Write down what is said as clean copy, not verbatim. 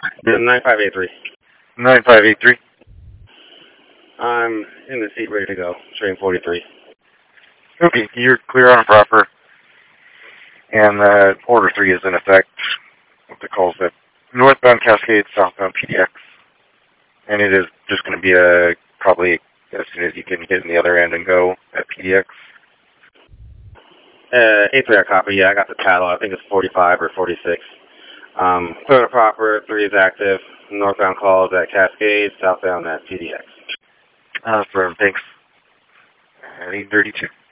Yeah, 9583. 9583. I'm in the seat ready to go. Train 43. Okay, you're clear on proper. And Order 3 is in effect. What they call it, northbound Cascade, southbound PDX. And it is just going to be probably as soon as you can get in the other end and go at PDX. 83 I copy. Yeah, I got the paddle. I think it's 45 or 46. Clear to proper. 3 is active. Northbound calls at Cascade. Southbound at PDX. Firm, thanks. At 832.